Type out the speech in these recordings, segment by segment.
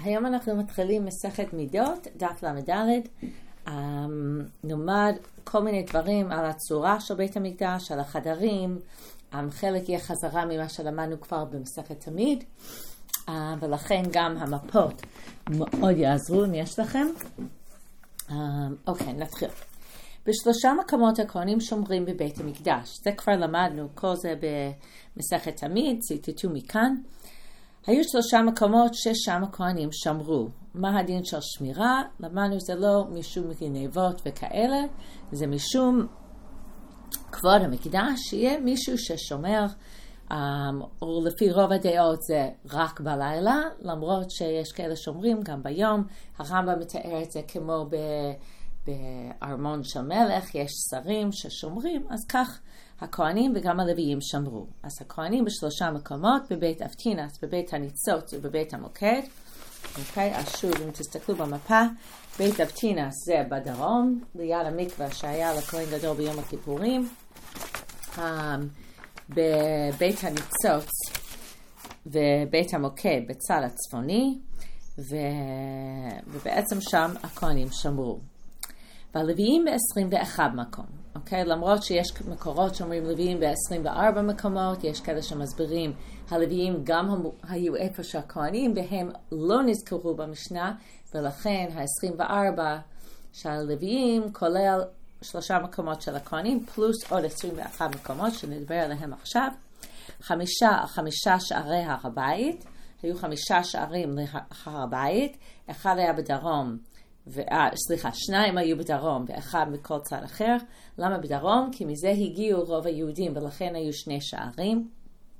היום אנחנו מתחילים מסכת מידות, דף למדלת. נאמר כל מיני דברים על הצורה של בית המקדש, על החדרים. חלק יהיה חזרה ממה שלמדנו כבר במסכת תמיד, ולכן גם המפות מאוד יעזרו אם יש לכם. אוקיי, נתחיל. בשלושה מקומות הכהנים שומרים בבית המקדש. זה כבר למדנו, כל זה במסכת תמיד, ציטטו מכאן. היו שלושה מקומות ששם הכהנים שמרו. מה הדין של שמירה? למדנו זה לא משום גנבות וכאלה, זה משום כבוד המקדש, שיהיה מישהו ששומר, או לפי רוב הדעות זה רק בלילה, למרות שיש כאלה שומרים גם ביום. הרמב"ם מתאר את זה כמו בארמון של מלך, יש שרים ששומרים, אז כך הכהנים וגם הלוויים שמרו. אז הכהנים בשלושה מקומות, בבית אבטינס, בבית הניצוץ ובבית המוקד. אוקיי, אז שוב, אם תסתכלו במפה, בית אבטינס זה בדרום, ליד המקווה שהיה לכהן גדול ביום הכיפורים. בבית הניצוץ ובית המוקד בצד הצפוני, ובעצם שם הכהנים שמרו. והלוויים ב-21 מקום. אוקיי? למרות שיש מקורות שאומרים לוויים ב-24 מקומות, יש כאלה שמסבירים, הלוויים גם היו איפה שהכהנים, והם לא נזכרו במשנה, ולכן ה-24 של הלוויים כולל שלושה מקומות של הכהנים, פלוס עוד 21 מקומות שנדבר עליהם עכשיו. חמישה שערי הר הבית, היו 5 שערים להר הבית, אחד היה בדרום, שניים היו בדרום ואחד מכל צד אחר. למה בדרום? כי מזה הגיעו רוב היהודים ולכן היו 2 שערים.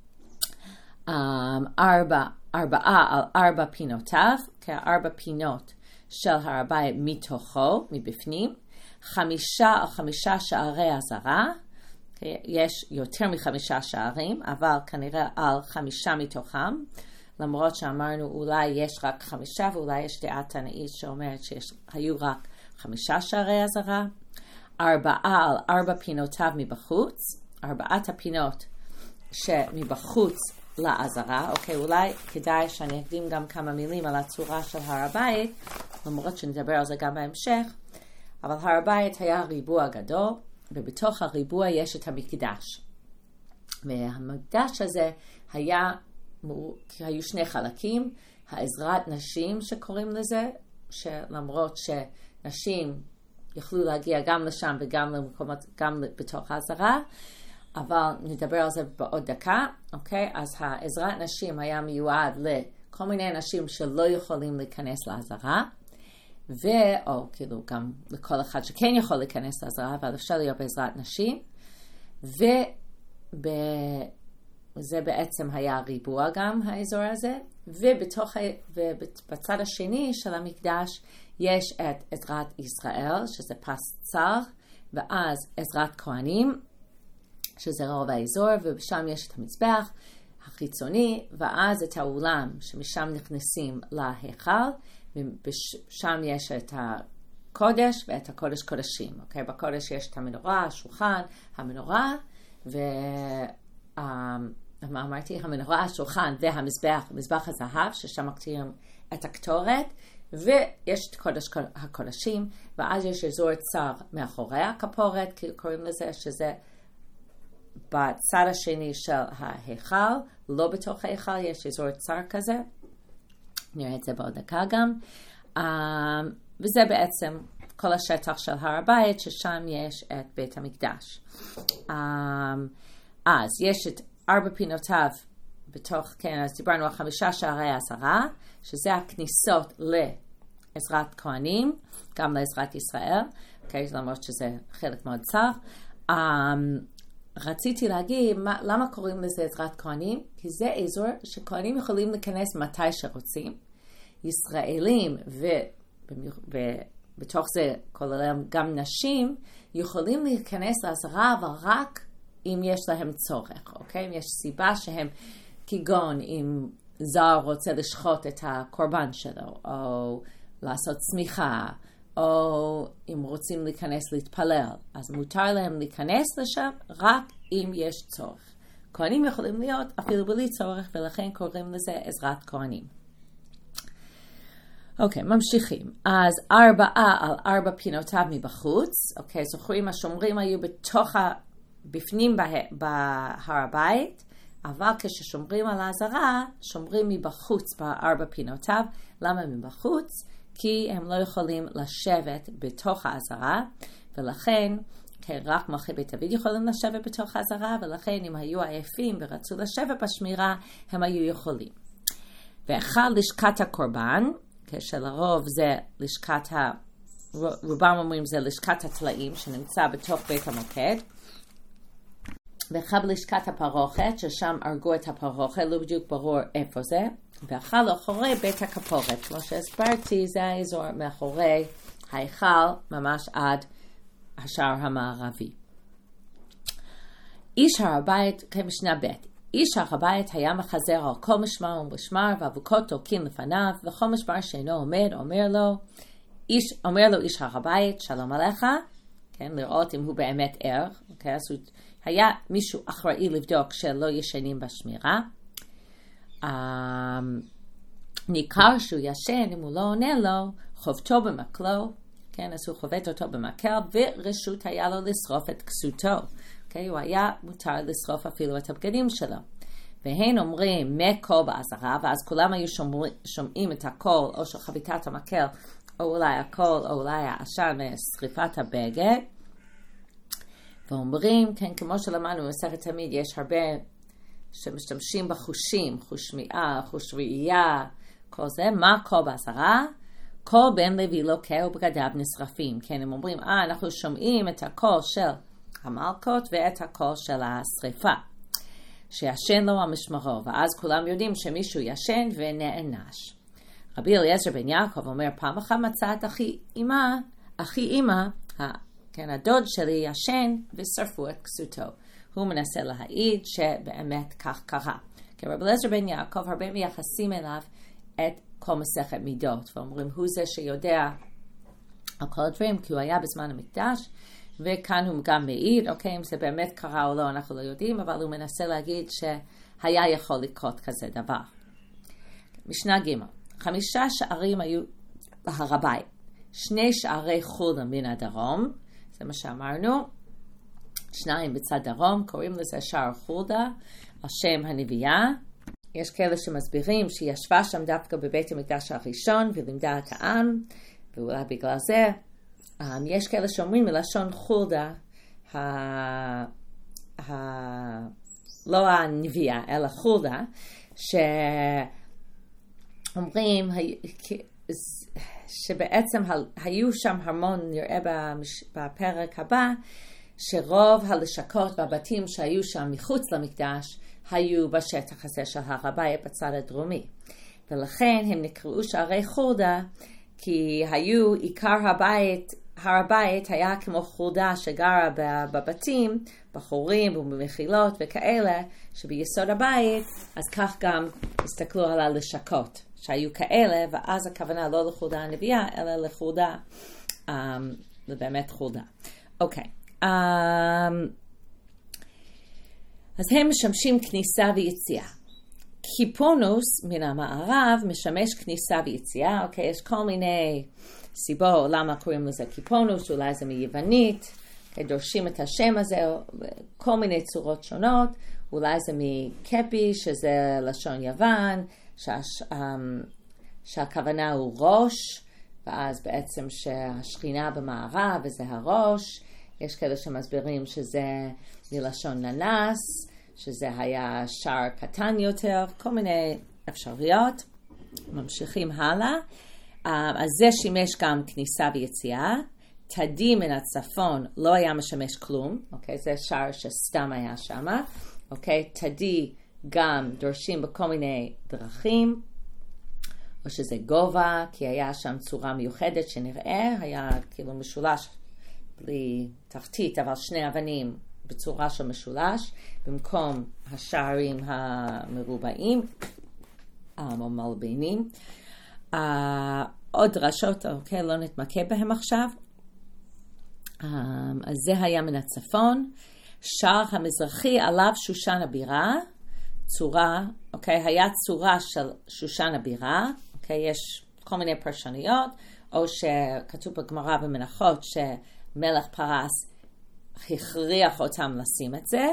4 על 4 פינותיו, כ4 פינות של הר הבית מתוכו, מבפנים. 5 על 5 שערי הזרה, יש יותר מ5 שערים, אבל כנראה על 5 מתוכם. למרות שאמרנו אולי יש רק 5 ואולי יש דעה תנאית שאומרת שהיו רק 5 שערי הזרה. 4 על 4 פינותיו מבחוץ, 4 הפינות שמבחוץ לעזרה. אוקיי, אולי כדאי שאני אקדים גם כמה מילים על הצורה של הר הבית, למרות שנדבר על זה גם בהמשך. אבל הר הבית היה ריבוע גדול, ובתוך הריבוע יש את המקדש. והמקדש הזה היו 2 חלקים, העזרת נשים שקוראים לזה, שלמרות שנשים יכלו להגיע גם לשם וגם למקומות, גם בתוך העזרה, אבל נדבר על זה בעוד דקה. אוקיי? אז העזרת נשים היה מיועד לכל מיני אנשים שלא יכולים להיכנס לעזרה, או כאילו גם לכל אחד שכן יכול להיכנס לעזרה, אבל אפשר להיות בעזרת נשים, זה בעצם היה ריבוע גם האזור הזה, ובצד השני של המקדש יש את עזרת ישראל, שזה פס צר, ואז עזרת כהנים, שזה רוב האזור, ושם יש את המזבח החיצוני, ואז את האולם שמשם נכנסים להיכל, ושם יש את הקודש ואת הקודש קודשים. אוקיי? בקודש יש את המנורה, השולחן, המנורה, מה אמרתי? המנורה, השולחן והמזבח, מזבח הזהב, ששם מקטירים את הקטורת, ויש את קודש הקודשים, ואז יש אזור צר מאחורי הכפורת, קוראים לזה, שזה בצד השני של ההיכל, לא בתוך ההיכל, יש אזור צר כזה, נראה את זה בעוד דקה גם, וזה בעצם כל השטח של הר הבית, ששם יש את בית המקדש. אז יש את 4 פינותיו בתוך, כן, אז דיברנו על 5 שערי הזרה, שזה הכניסות לעזרת כהנים, גם לעזרת ישראל, אוקיי, למרות שזה חלק מאוד צר. רציתי להגיד, למה קוראים לזה עזרת כהנים? כי זה אזור שכהנים יכולים להיכנס מתי שרוצים. ישראלים ובתוך זה כוללים גם נשים, יכולים להיכנס לעזרה, אבל רק אם יש להם צורך, אוקיי? אם יש סיבה שהם, כגון אם זר רוצה לשחוט את הקורבן שלו, או לעשות צמיחה, או אם רוצים להיכנס להתפלל, אז מותר להם להיכנס לשם רק אם יש צורך. כהנים יכולים להיות אפילו בלי צורך, ולכן קוראים לזה עזרת כהנים. אוקיי, ממשיכים. אז 4 על 4 פינותיו מבחוץ. אוקיי, זוכרים, השומרים היו בפנים בהר הבית, אבל כששומרים על העזרה, שומרים מבחוץ ב4 פינותיו. למה מבחוץ? כי הם לא יכולים לשבת בתוך העזרה, ולכן רק מלכי בית דוד יכולים לשבת בתוך העזרה, ולכן אם היו עייפים ורצו לשבת בשמירה, הם היו יכולים. ואחד לשכת הקורבן, כשלרוב זה רובם אומרים זה לשכת הטלאים, שנמצא בתוך בית המוקד. ואחד לשכת הפרוכת, ששם ארגו את הפרוכת, לא בדיוק ברור איפה זה. ואחד לאחורי בית הכפורת, כמו שהסברתי, זה האזור מאחורי ההיכל, ממש עד השער המערבי. איש הר הבית, כמשנה ב', איש הר הבית היה מחזר על כל משמר ומשמר, ואבוקות תוקעים לפניו, וכל משמר שאינו עומד, אומר לו איש הר הבית, שלום עליך, כן, לראות אם הוא באמת ער, אוקיי, אז היה מישהו אחראי לבדוק שלא ישנים בשמירה. ניכר שהוא ישן, אם הוא לא עונה לו, חובתו במקלו, כן, אז הוא חובט אותו במקל, ורשות היה לו לשרוף את כסותו. אוקיי, הוא היה מותר לשרוף אפילו את הבגדים שלו. והן אומרים מקול בעזרה, ואז כולם היו שומעים את הקול, או של חביתת המקל, או אולי הקול, או אולי העשן משריפת הבגד. ואומרים, כן, כמו שלמדנו במסכת תמיד, יש הרבה שמשתמשים בחושים, חוש שמיעה, חוש ראייה, כל זה. מה קול בעזרה? קול בן לוי לוקה ובגדיו נשרפים. כן, הם אומרים, אנחנו שומעים את הקול של המלכות ואת הקול של השריפה. שישן לו המשמרו, ואז כולם יודעים שמישהו ישן ונענש. רבי אליעזר בן יעקב אומר, פעם אחת מצא את אחי אמא, כן, הדוד שלי ישן ושרפו את כסותו. הוא מנסה להעיד שבאמת כך קרה. כי רבי אליעזר בן יעקב הרבה מייחסים אליו את כל מסכת מידות, ואומרים, הוא זה שיודע על כל הדברים, כי הוא היה בזמן המקדש, וכאן הוא גם מעיד, אוקיי, אם זה באמת קרה או לא, אנחנו לא יודעים, אבל הוא מנסה להגיד שהיה יכול לקרות כזה דבר. משנה ג' 5 שערים היו בהר הבית, 2 שערי חולדה מן הדרום, זה מה שאמרנו, 2 בצד דרום, קוראים לזה שער חולדה, על שם הנביאה. יש כאלה שמסבירים שהיא ישבה שם דווקא בבית המקדש הראשון ולימדה את העם, ואולי בגלל זה. יש כאלה שאומרים מלשון חולדה, לא הנביאה, אלא חולדה, שאומרים שבעצם היו שם המון, נראה בפרק הבא, שרוב הלשכות והבתים שהיו שם מחוץ למקדש, היו בשטח הזה של הר הבית בצד הדרומי. ולכן הם נקראו שערי חולדה, כי היו עיקר הר הבית היה כמו חולדה שגרה בבתים, בחורים ובמחילות וכאלה, שביסוד הבית, אז כך גם הסתכלו על הלשכות שהיו כאלה, ואז הכוונה לא לחולדה הנביאה, אלא לחולדה, באמת חולדה. אוקיי. אז הם משמשים כניסה ויציאה. קיפונוס מן המערב משמש כניסה ויציאה. אוקיי, יש כל מיני סיבות למה קוראים לזה קיפונוס, אולי זה מיוונית, דורשים את השם הזה, כל מיני צורות שונות, אולי זה מקפי, שזה לשון יוון, שהכוונה הוא ראש, ואז בעצם שהשכינה במערב וזה הראש. יש כאלה שמסבירים שזה מלשון ננס, שזה היה שער קטן יותר, כל מיני אפשרויות. ממשיכים הלאה. אז זה שימש גם כניסה ויציאה. תדי מן הצפון לא היה משמש כלום. אוקיי, זה שער שסתם היה שם. אוקיי, תדי גם דורשים בכל מיני דרכים, או שזה גובה, כי היה שם צורה מיוחדת שנראה, היה כאילו משולש בלי תחתית, אבל 2 אבנים בצורה של משולש, במקום השערים המרובעים, או מלבנים. עוד דרשות, אוקיי, לא נתמקד בהם עכשיו. אז זה היה מן הצפון. שער המזרחי עליו שושן הבירה, צורה, אוקיי, היה צורה של שושן הבירה, אוקיי, יש כל מיני פרשנויות, או שכתוב בגמרא במנחות שמלך פרס הכריח אותם לשים את זה.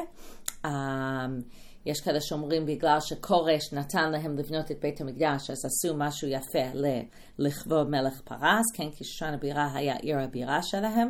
יש כאלה שאומרים בגלל שקורש נתן להם לבנות את בית המקדש, אז עשו משהו יפה לכבוד מלך פרס, כן, כי שושן הבירה היה עיר הבירה שלהם,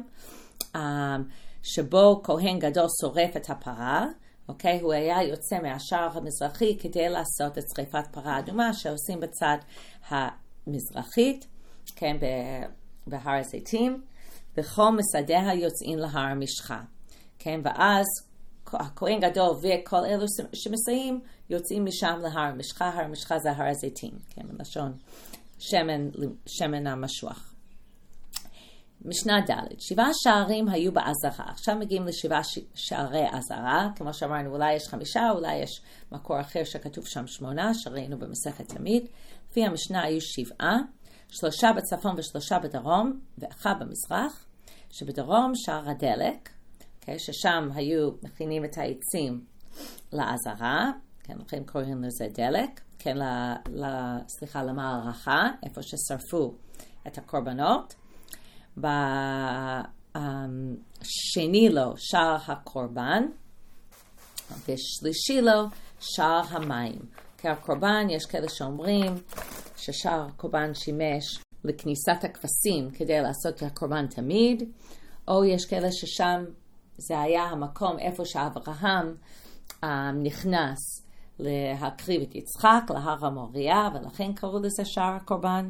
שבו כהן גדול שורף את הפרה, אוקיי? הוא היה יוצא מהשער המזרחי כדי לעשות את שריפת פרה אדומה שעושים בצד המזרחית, כן, בהר הזיתים, וכל משדיה יוצאים להר המשחה, כן, ואז הכהן גדול וכל אלו שמסייעים יוצאים משם להר המשחה. הר המשחה זה הר הזיתים, כן, בלשון שמן המשוח. משנה ד' 7 שערים היו בעזרה. עכשיו מגיעים ל7 שערי עזרה. כמו שאמרנו, אולי יש 5, אולי יש מקור אחר שכתוב שם 8, שראינו במסכת תמיד. לפי המשנה היו 7, 3 בצפון ו3 בדרום, ו1 במזרח, שבדרום שער הדלק, okay, ששם היו מכינים את העצים לעזרה, כן, לכן קוראים לזה דלק, כן, למערכה, איפה ששרפו את הקורבנות. בשני לו שער הקורבן, ושלישי לו שער המים. כי הקורבן, יש כאלה שאומרים ששער הקורבן שימש לכניסת הכבשים כדי לעשות את הקורבן תמיד, או יש כאלה ששם זה היה המקום איפה שאברהם נכנס להקריב את יצחק להר המוריה, ולכן קראו לזה שער הקורבן.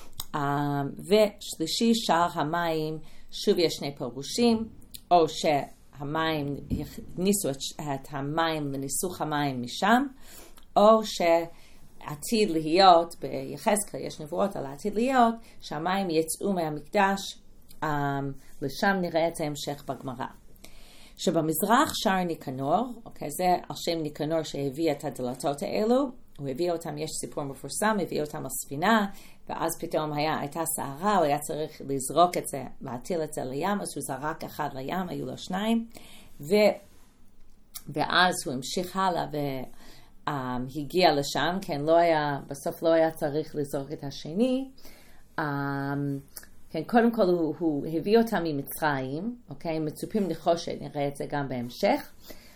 ושלישי שער המים, שוב יש שני פירושים, או שהמים הכניסו את המים וניסוך המים משם, או שעתיד להיות, ביחזקאל יש נבואות על העתיד להיות, שהמים יצאו מהמקדש, לשם נראה את ההמשך בגמרא. שבמזרח שער ניקנור, אוקיי, זה על שם ניקנור שהביא את הדלתות האלו, הוא הביא אותם, יש סיפור מפורסם, הביא אותם על ספינה, ואז פתאום הייתה סערה, הוא היה צריך לזרוק את זה, להטיל את זה לים, אז הוא זרק אחד לים, היו לו 2, ואז הוא המשיך הלאה והגיע לשם, כן, בסוף לא היה צריך לזרוק את השני, כן, קודם כל הוא הביא אותם ממצרים, אוקיי, מצופים נחושת, נראה את זה גם בהמשך,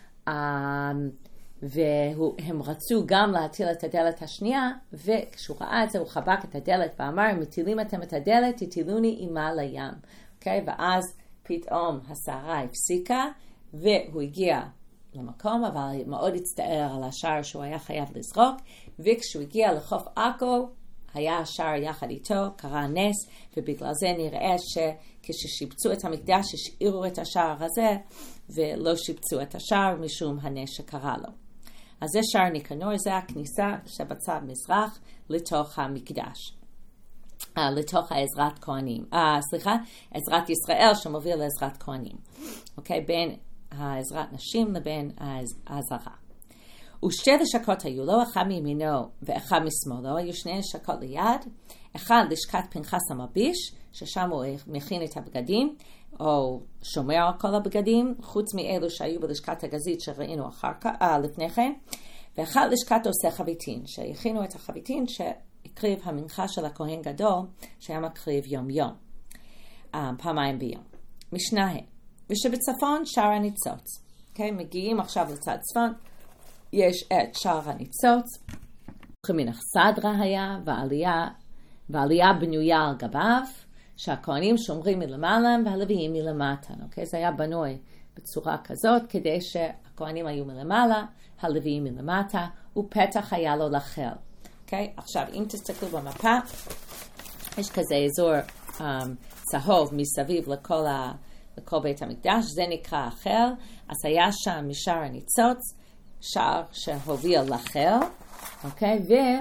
והם רצו גם להטיל את הדלת השנייה, וכשהוא ראה את זה הוא חבק את הדלת ואמר, מטילים אתם את הדלת, תטילוני עמה לים, אוקיי, ואז פתאום הסערה הפסיקה, והוא הגיע למקום, אבל מאוד הצטער על השער שהוא היה חייב לזרוק, וכשהוא הגיע לחוף עכו, היה השער יחד איתו, קרה נס, ובגלל זה נראה שכששיפצו את המקדש, השאירו את השער הזה, ולא שיפצו את השער משום הנס שקרה לו. אז זה שער ניקנור, זה הכניסה שבצד מזרח לתוך המקדש. לתוך העזרת כהנים. עזרת ישראל שמוביל לעזרת כהנים. אוקיי, בין העזרת נשים לבין העזרה. ושתי לשכות היו לו, אחד מימינו ואחד משמאלו, היו 2 לשכות ליד, אחד לשכת פנחס המלביש, ששם הוא מכין את הבגדים, או שומר על כל הבגדים, חוץ מאלו שהיו בלשכת הגזית שראינו לפני כן, ואחד לשכת עושה חביתין, שהכינו את החביתין שהקריב המנחה של הכהן גדול, שהיה מקריב יום יום, פעמיים ביום. משנה ה' ושבצפון שער הניצוץ. Okay, מגיעים עכשיו לצד צפון, יש את שער הניצוץ, מן אכסדרה היה, ועלייה בנויה על גביו, שהכהנים שומרים מלמעלה והלוויים מלמטה. Okay? זה היה בנוי בצורה כזאת, כדי שהכהנים היו מלמעלה, הלוויים מלמטה, ופתח היה לו לחיל. Okay? עכשיו, אם תסתכלו במפה, יש כזה אזור צהוב מסביב לכל בית המקדש, זה נקרא החיל, אז היה שם משער הניצוץ, שער שהוביל לחיל, אוקיי?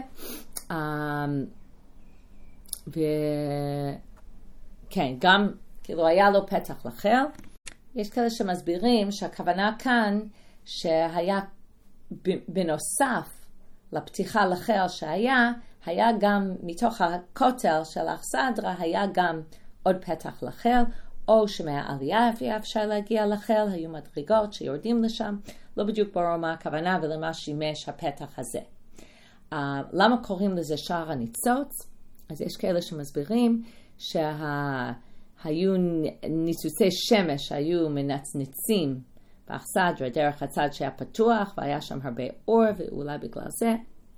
כן, גם כאילו היה לו פתח לחיל. יש כאלה שמסבירים שהכוונה כאן שהיה בנוסף לפתיחה לחיל היה גם מתוך הכותל של האכסדרה, היה גם עוד פתח לחיל, או שמהעלייה אפשר להגיע לחיל, היו מדרגות שיורדים לשם, לא בדיוק ברור מה הכוונה ולמה שימש הפתח הזה. למה קוראים לזה שער הניצוץ? אז יש כאלה שמסבירים שהיו ניצוצי שמש, היו מנצנצים באכסדרה דרך הצד שהיה פתוח, והיה שם הרבה אור, ואולי בגלל זה.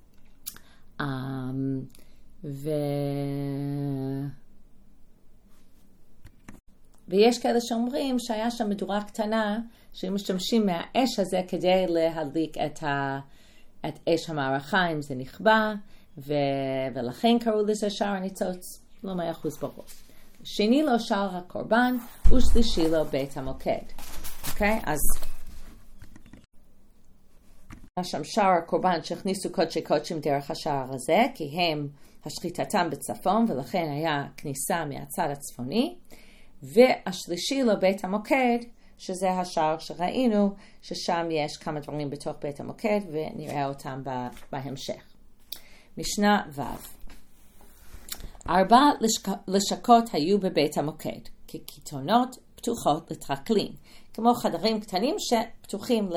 ויש כאלה שאומרים שהיה שם מדורה קטנה, שהם משתמשים מהאש הזה כדי להדליק את אש המערכה, אם זה נכבה, ולכן קראו לזה שער הניצוץ, לא 100% ברור. שני לו שער הקורבן, ושלישי לו בית המוקד. אוקיי? אז היה שם שער הקורבן שהכניסו קודשי קודשים דרך השער הזה, כי הם השחיטתם בצפון, ולכן היה כניסה מהצד הצפוני. והשלישי לו בית המוקד, שזה השער שראינו, ששם יש כמה דברים בתוך בית המוקד, ונראה אותם בהמשך. משנה ו' 4 לשכות היו בבית המוקד, כקיתונות פתוחות לטרקלין, כמו חדרים קטנים שפתוחים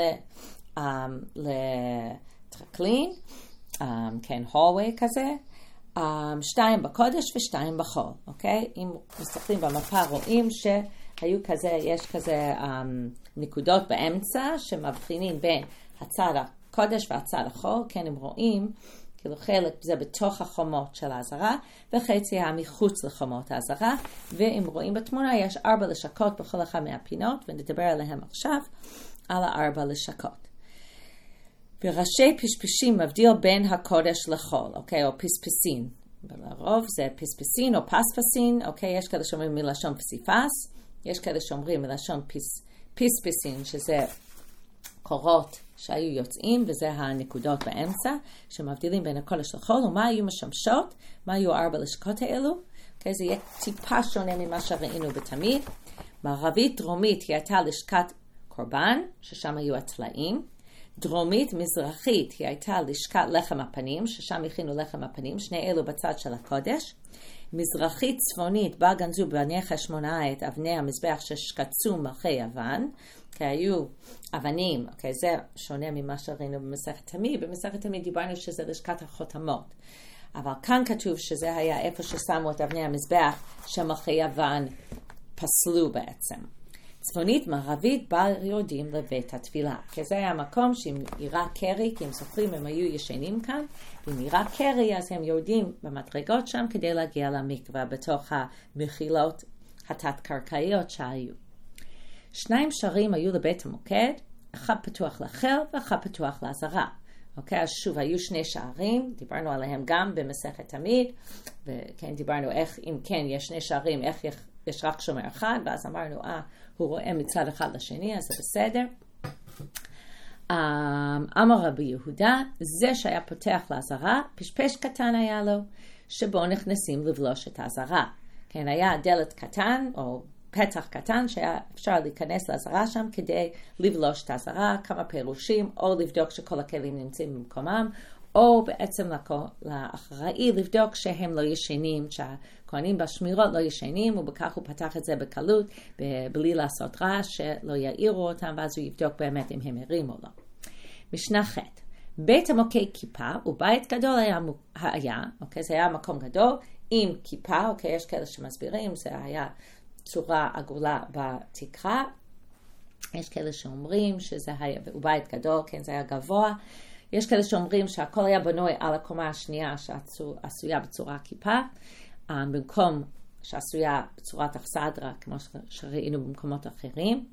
לטרקלין, כן, hallway כזה, 2 בקודש ו2 בחול, אוקיי? אם מסתכלים במפה רואים שהיו כזה, יש כזה נקודות באמצע שמבחינים בין הצד הקודש והצד החול, כן, הם רואים, כאילו חלק זה בתוך החומות של העזרה, וחצי היה מחוץ לחומות העזרה, ואם רואים בתמונה יש 4 לשכות בכל אחד מהפינות, ונדבר עליהם עכשיו, על 4 לשכות. וראשי פשפשים מבדיל בין הקודש לחול, אוקיי, או פספסין. לרוב זה פספסין או פספסין, אוקיי, יש כאלה שאומרים מלשון פסיפס, יש כאלה שאומרים מלשון פספסין, שזה קורות שהיו יוצאים, וזה הנקודות באמצע, שמבדילים בין הקודש לחול, ומה היו משמשות, מה היו 4 לשכות האלו, אוקיי, זה יהיה טיפה שונה ממה שראינו בתמיד. מערבית דרומית היא הייתה לשכת קורבן, ששם היו הטלאים, דרומית מזרחית היא הייתה לשכת לחם הפנים, ששם הכינו לחם הפנים, שני אלו בצד של הקודש. מזרחית צפונית בה גנזו בני חשמונאי את אבני המזבח ששקצו מלכי אבן, כי היו אבנים, אוקיי, זה שונה ממה שראינו במסכת תמיד. במסכת תמיד דיברנו שזה לשכת החותמות, אבל כאן כתוב שזה היה איפה ששמו את אבני המזבח שמלכי אבן פסלו בעצם. צפונית מערבית בה יורדים לבית התפילה, כי זה היה מקום שאם נראה קרי, כי הם זוכרים הם היו ישנים כאן, ואם נראה קרי אז הם יורדים במדרגות שם כדי להגיע למקווה בתוך המחילות התת-קרקעיות שהיו. 2 שערים היו לבית המוקד, אחד פתוח לחיל ואחד פתוח לעזרה. אוקיי, אז שוב היו 2 שערים, דיברנו עליהם גם במסכת תמיד, וכן דיברנו איך, אם כן יש 2 שערים, איך יש רק שומר אחד, ואז אמרנו, הוא רואה מצד אחד לשני, אז זה בסדר. אמר רבי יהודה, זה שהיה פותח לעזרה, פשפש קטן היה לו, שבו נכנסים לבלוש את העזרה. כן, היה דלת קטן, או פתח קטן, שהיה אפשר להיכנס לעזרה שם, כדי לבלוש את העזרה, כמה פירושים, או לבדוק שכל הכלים נמצאים במקומם, או בעצם לאחראי לבדוק שהם לא ישנים, שהכהנים בשמירות לא ישנים, ובכך הוא פתח את זה בקלות, בלי לעשות רעש, שלא יעירו אותם, ואז הוא יבדוק באמת אם הם ערים או לא. משנה ח' בית המוקד כיפה, ובית גדול היה, אוקיי, זה היה מקום גדול, עם כיפה, אוקיי, יש כאלה שמסבירים, זה היה צורה עגולה בתקרה, יש כאלה שאומרים שזה היה, ובית גדול, כן, זה היה גבוה, יש כאלה שאומרים שהכל היה בנוי על הקומה השנייה שעשויה בצורה כיפה, במקום שעשויה בצורת אכסדרה, כמו שראינו במקומות אחרים.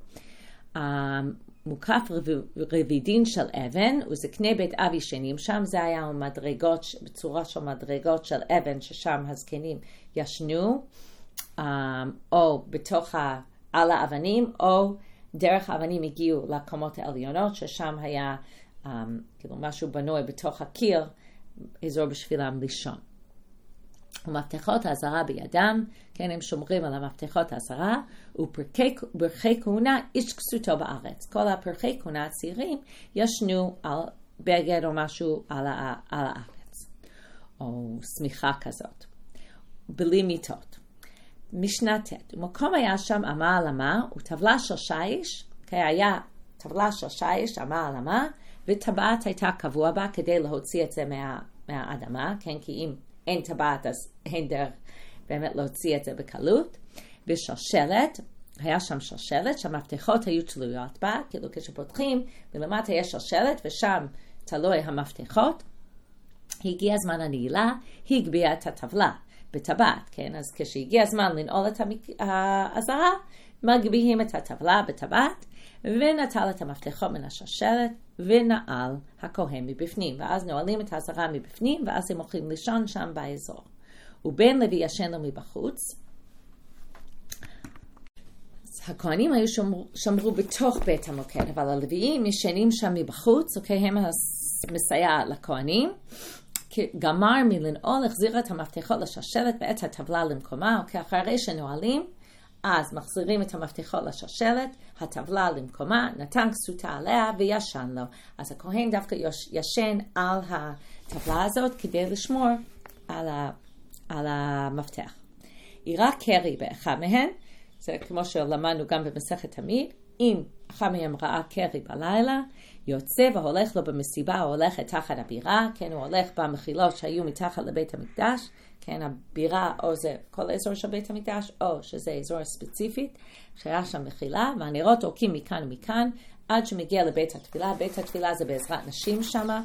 מוקף רבידין של אבן, וזקני בית אב ישנים שם, זה היה מדרגות, בצורה של מדרגות של אבן, ששם הזקנים ישנו, או בתוך על האבנים, או דרך האבנים הגיעו לקומות העליונות, ששם היה כאילו משהו בנוי בתוך הקיר, אזור בשבילם לישון. ומפתחות העזרה בידם, כן, הם שומרים על המפתחות העזרה, ופרחי כהונה איש כסותו בארץ. כל הפרחי כהונה הצעירים ישנו על בגד או משהו על הארץ, או סמיכה כזאת, בלי מיטות. משנה ט' ומקום היה שם אמה על אמה, וטבלה של שיש, כן, היה טבלה של שיש, אמה על אמה, וטבעת הייתה קבוע בה כדי להוציא את זה מהאדמה, כן, כי אם אין טבעת, אז אין דרך באמת להוציא את זה בקלות. בשושלת, היה שם שושלת, שהמפתחות היו תלויות בה, כאילו כשפותחים, ולמטה יש שושלת, ושם תלוי המפתחות. הגיע זמן הנעילה, היא הגביעה את הטבלה בטבעת, כן? אז כשהגיע הזמן לנעול את האזהרה, מגביהים את הטבלה בטבעת, ונטל את המפתחות מן השושלת, ונעל הכהן מבפנים. ואז נועלים את האזהרה מבפנים, ואז הם הולכים לישון שם באזור. ובן לוי ישן לו מבחוץ. הכהנים היו שמרו בתוך בית המוקד, אבל הלוויים ישנים שם מבחוץ, אוקיי? הם מסייע לכהנים. גמר מלנעול, החזיר את המפתחות לשושלת ואת הטבלה למקומה, אוקיי? אחרי שנועלים, אז מחזירים את המפתחות לשושלת, הטבלה למקומה, נתן כסותה עליה וישן לו. אז הכהן דווקא ישן על הטבלה הזאת כדי לשמור על המפתח. אירע קרי באחד מהן, זה כמו שלמדנו גם במסכת תמיד, אם אחד מהם ראה קרי בלילה, יוצא והולך לו במסיבה, הוא הולך תחת הבירה, כן, הוא הולך במחילות שהיו מתחת לבית המקדש, כן, הבירה או זה כל האזור של בית המקדש, או שזה אזור ספציפית, שהיה שם מחילה, והנרות עורקים מכאן ומכאן, עד שמגיע לבית התפילה. בית התפילה זה בעזרת נשים שם,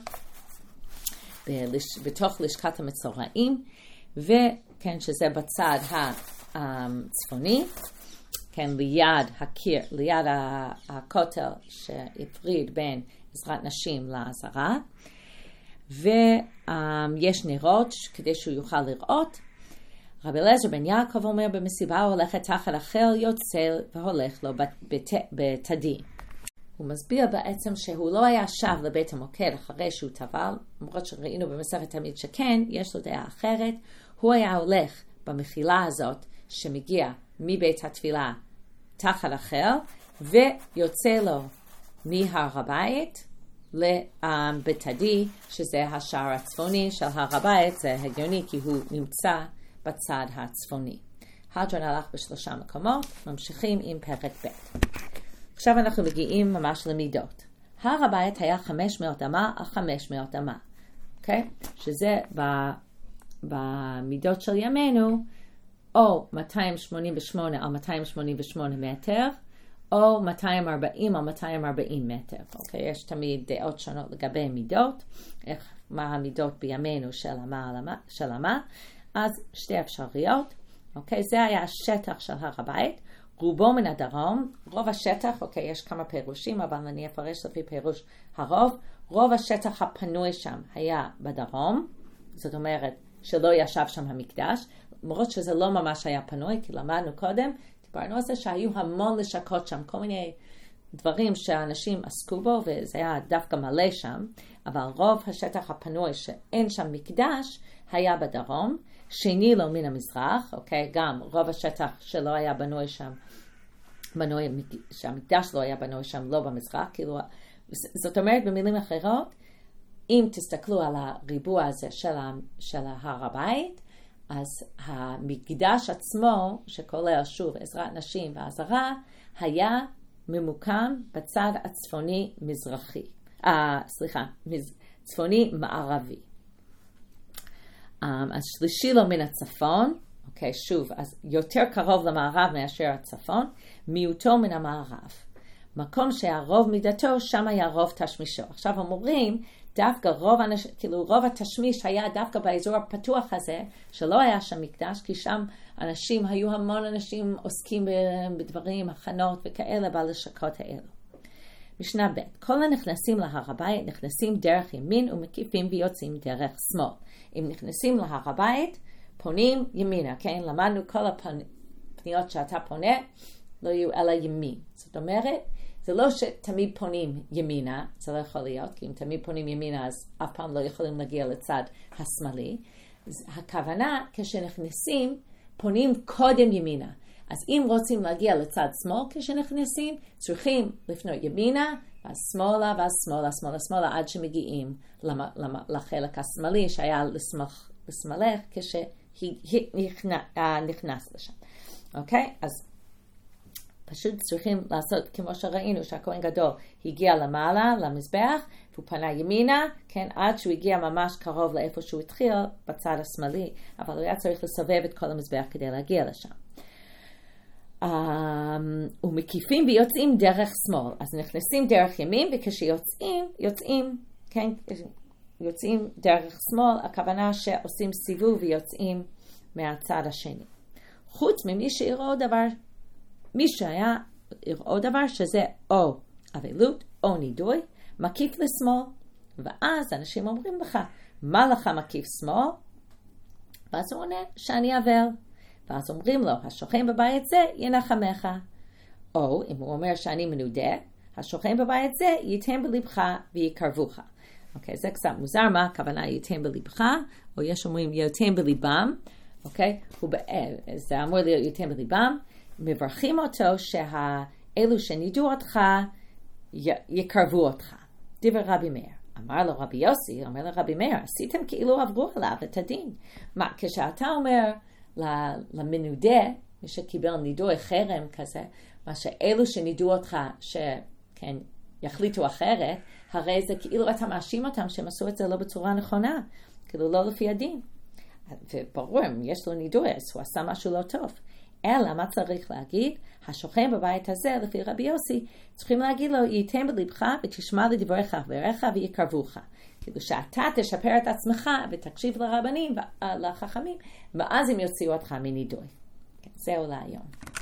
בתוך לשכת המצורעים, וכן, שזה בצד הצפוני, כן, ליד הקיר, ליד הכותל שהפריד בין עזרת נשים לעזרה, ויש נרות כדי שהוא יוכל לראות. רבי אליעזר בן יעקב אומר במסיבה, הוא הולך תחת החיל, יוצא והולך לו בתדי. הוא מסביר בעצם שהוא לא היה שב לבית המוקד אחרי שהוא טבל, למרות שראינו במסכת תמיד שכן, יש לו דעה אחרת. הוא היה הולך במחילה הזאת שמגיע מבית התפילה תחת החיל, ויוצא לו מהר הבית בתדי, שזה השער הצפוני של הר הבית. זה הגיוני כי הוא נמצא בצד הצפוני. הדרן הלך בשלושה מקומות, ממשיכים עם פרק ב'. עכשיו אנחנו מגיעים ממש למידות. הר הבית היה 500 אמה על 500 אמה. אוקיי? שזה במידות של ימינו, או 288 על 288 מטר, או 240 על 240 מטר. אוקיי? יש תמיד דעות שונות לגבי מידות, מה המידות בימינו של אמה. אז שתי אפשריות. אוקיי? זה היה השטח של הר הבית. רובו מן הדרום, רוב השטח, אוקיי, יש כמה פירושים, אבל אני אפרש לפי פירוש הרוב. רוב השטח הפנוי שם היה בדרום, זאת אומרת שלא ישב שם המקדש, למרות שזה לא ממש היה פנוי, כי למדנו קודם, דיברנו על זה שהיו המון לשקות שם, כל מיני דברים שאנשים עסקו בו, וזה היה דווקא מלא שם, אבל רוב השטח הפנוי שאין שם מקדש, היה בדרום. שני לו מן המזרח, אוקיי, גם רוב השטח שלא היה בנוי שם, שהמקדש לא היה בנוי שם, לא במזרח, כאילו, זאת אומרת במילים אחרות, אם תסתכלו על הריבוע הזה של הר הבית, אז המקדש עצמו, שכולל שוב עזרת נשים ועזרה, היה ממוקם בצד הצפוני מזרחי, צפוני מערבי. אז שלישי לו מן הצפון, אוקיי, שוב, אז יותר קרוב למערב מאשר הצפון, מיעוטו מן המערב. מקום שהרוב מידתו, שם היה רוב תשמישו. עכשיו אומרים, דווקא רוב התשמיש היה דווקא באזור הפתוח הזה, שלא היה שם מקדש, כי שם היו המון אנשים עוסקים בדברים, הכנות וכאלה, בלשכות האלו. משנה ב', כל הנכנסים להר הבית נכנסים דרך ימין ומקיפים ויוצאים דרך שמאל. אם נכנסים להר הבית, פונים ימינה, כן? למדנו כל הפניות שאתה פונה, לא יהיו אלא ימין. זאת אומרת, זה לא שתמיד פונים ימינה, זה לא יכול להיות, כי אם תמיד פונים ימינה, אז אף פעם לא יכולים להגיע לצד השמאלי. הכוונה, כשנכנסים, פונים קודם ימינה. אז אם רוצים להגיע לצד שמאל כשנכנסים, צריכים לפנות ימינה, ואז שמאלה, ואז שמאלה, עד שמגיעים לחלק השמאלי שהיה לשמאלך כשנכנס לשם. אוקיי? אז פשוט צריכים לעשות, כמו שראינו, שהכהן גדול הגיע למעלה, למזבח, והוא פנה ימינה, כן, עד שהוא הגיע ממש קרוב לאיפה שהוא התחיל, בצד השמאלי, אבל הוא היה צריך לסובב את כל המזבח כדי להגיע לשם. ומקיפים ויוצאים דרך שמאל, אז נכנסים דרך ימין, וכשיוצאים, כן, יוצאים דרך שמאל, הכוונה שעושים סיבוב ויוצאים מהצד השני. חוץ ממי שיראו עוד דבר, מי שהיה יראו דבר שזה או אבלות או נידוי, מקיף לשמאל, ואז אנשים אומרים לך, מה לך מקיף שמאל? ואז הוא עונה שאני אבל, ואז אומרים לו, השוכן בבית זה ינחמך. או אם הוא אומר שאני מנודה, השוכן בבית זה ייתן בלבך ויקרבוך. אוקיי, זה קצת מוזר, מה הכוונה ייתן בלבך, או יש אומרים ייתן בליבם, אוקיי, זה אמור להיות ייתן בליבם, מברכים אותו שהאלו שנידו אותך יקרבו אותך. דבר רבי מאיר. אמר לו רבי יוסי, אומר לרבי מאיר, עשיתם כאילו עברו עליו את הדין. מה, כשאתה אומר למנודה, מי שקיבל נידוי חרם כזה, מה שאלו שנידו אותך שכן יחליטו אחרת, הרי זה כאילו אתה מאשים אותם שהם עשו את זה לא בצורה נכונה, כאילו לא לפי הדין. וברור, אם יש לו נידוי, אז הוא עשה משהו לא טוב. אלא מה צריך להגיד? השוכן בבית הזה, לפי רבי יוסי, צריכים להגיד לו, ייתן בלבך ותשמע לדברי חבריך ויקרבוך. כאילו שאתה תשפר את עצמך ותקשיב לרבנים, לחכמים, ואז הם יוציאו אותך מנידוי. זהו להיום.